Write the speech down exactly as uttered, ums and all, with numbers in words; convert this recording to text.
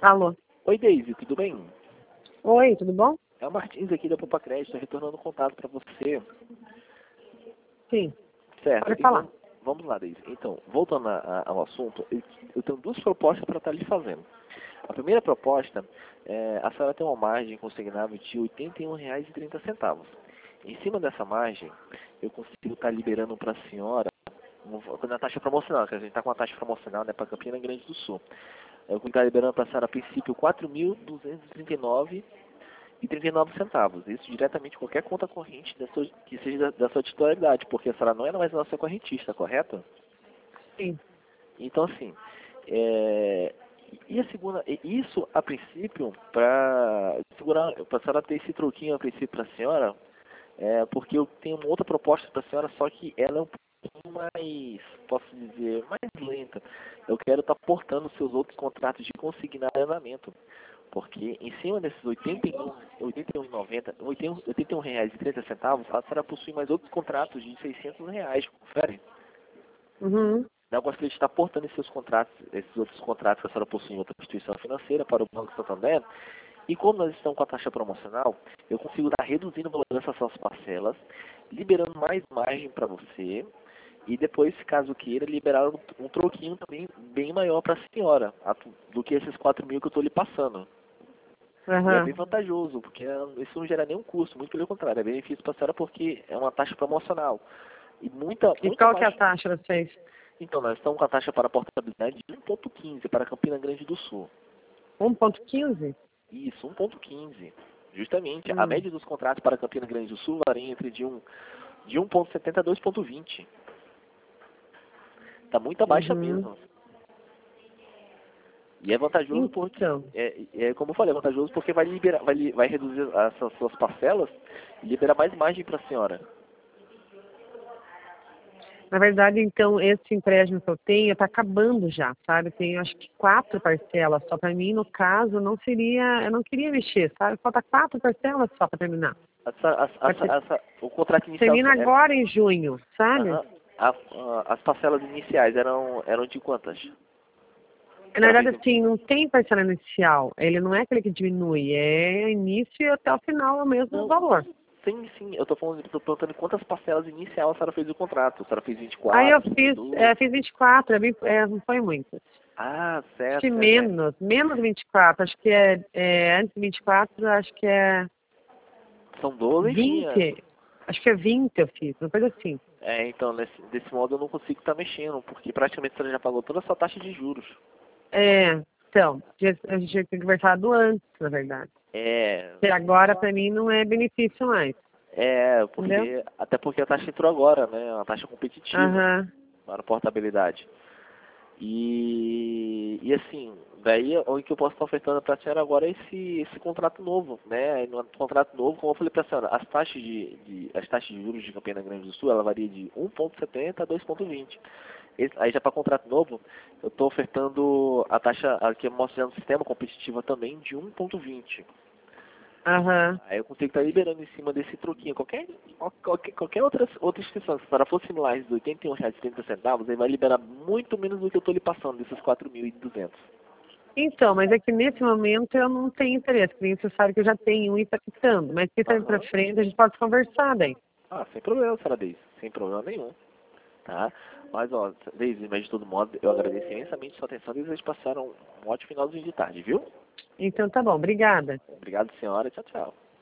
Alô. Oi, Deise, tudo bem? Oi, tudo bom? É o Martins aqui da Poupa Crédito, retornando contato para você. Sim. Certo, Pode falar. então, vamos lá, Deise. Então, voltando a, a, ao assunto, eu, eu tenho duas propostas para estar lhe fazendo. A primeira proposta, é, a senhora tem uma margem consignável de oitenta e um reais e trinta centavos. Em cima dessa margem, eu consigo estar liberando para a senhora, na taxa promocional, que a gente está com uma taxa promocional, né, para Campina Grande do Sul. Eu consigo estar liberando para a senhora, a princípio, quatro mil duzentos e trinta e nove reais e trinta e nove centavos. Isso diretamente de qualquer conta corrente da sua, que seja da, da sua titularidade, porque a senhora não é mais a nossa correntista, correto? Sim. Então, assim, é, e a segunda, e isso a princípio, para segurar, para a senhora ter esse troquinho a princípio para a senhora, é, porque eu tenho uma outra proposta para a senhora, só que ela é um pouquinho mais, posso dizer, mais lenta. Eu quero estar portando seus outros contratos de consignado de arrendamento. Porque em cima desses oitenta e um, oitenta e um e noventa, oitenta e um reais e trinta centavos, a senhora possui mais outros contratos de seiscentos reais, confere? Uhum. Eu gostaria de estar portando esses seus contratos, esses outros contratos que a senhora possui em outra instituição financeira para o Banco Santander. E como nós estamos com a taxa promocional, eu consigo estar reduzindo o valor dessas suas parcelas, liberando mais margem para você e depois, caso queira, liberar um, um troquinho também bem maior para a senhora do que esses quatro mil que eu estou lhe passando. E é bem Uhum. vantajoso, porque isso não gera nenhum custo, muito pelo contrário, é benefício para a senhora porque é uma taxa promocional. E muita, E muita qual que é a mais. taxa de vocês? Então, nós estamos com a taxa para portabilidade de um ponto quinze para Campina Grande do Sul. um ponto quinze? Isso, um ponto quinze. Justamente, a Hum. média dos contratos para Campina Grande do Sul varia entre de um de um ponto setenta a dois ponto vinte. Está muito baixa Uhum. mesmo. E é vantajoso porque, Então, é, é como eu falei, é vantajoso porque vai liberar, vai, li- vai reduzir essas suas parcelas e liberar mais margem para a senhora. na verdade, então, esse empréstimo que eu tenho está acabando já, sabe? Tenho acho que quatro parcelas só para mim, no caso, não seria, eu não queria mexer, sabe? Falta quatro parcelas só para terminar. Essa, essa, Vai essa, ter- essa- o contrato inicial, Termina é, agora em junho, sabe? aham, a- a- as parcelas iniciais eram, eram de quantas? A Na senhora verdade, fez em- assim, não tem parcela inicial. Ele não é aquele que diminui, é início e até o final é o mesmo Não, valor. sim, sim, eu estou falando, eu tô perguntando quantas parcelas inicial a senhora fez o contrato. A senhora fez vinte e Aí eu quatro, trinta e fiz, dois. é, fiz vinte e quatro, é, bem- é, não foi muito. Ah, Acho certo, que certo. É. menos, menos de vinte e quatro, acho que é, é antes de vinte e quatro, acho que é São doze, enfim. É, vinte, acho que é vinte eu fiz, uma coisa assim. É, então, nesse, desse modo eu não consigo estar mexendo, porque praticamente a senhora já pagou toda a sua taxa de juros. É, então, a gente tinha conversado antes, na verdade. É, E agora, para mim, não é benefício mais, é, entendeu? porque, até porque a taxa entrou agora, né? É uma taxa competitiva Aham. para a portabilidade. E, e assim, daí o que eu posso estar ofertando para a senhora agora é esse, esse contrato novo, né? No contrato novo, como eu falei para a senhora, as taxas de, de, as taxas de juros de Campina Grande do Sul, ela varia de um ponto setenta a dois ponto vinte. Esse, aí já para contrato novo, eu estou ofertando a taxa, aqui mostrando um sistema competitivo também de um ponto vinte. Aham. Aí eu consigo estar liberando em cima desse troquinho. Qualquer, qualquer, qualquer outra, outra instituição, se ela for similar de oitenta e um reais e trinta centavos, aí vai liberar muito menos do que eu estou lhe passando, desses quatro mil e duzentos. Então, mas é que nesse momento eu não tenho interesse, porque você sabe que eu já tenho um e está quitando, mas quem sabe para Aham. frente a gente pode conversar daí. Ah, sem problema, senhora Deise. Sem problema nenhum. Tá? Mas, ó, Deise, mas de todo modo, eu agradeço imensamente a sua atenção e desejo passar um, um ótimo finalzinho de tarde, viu? Então tá bom, obrigada. Obrigado, senhora. Tchau, tchau.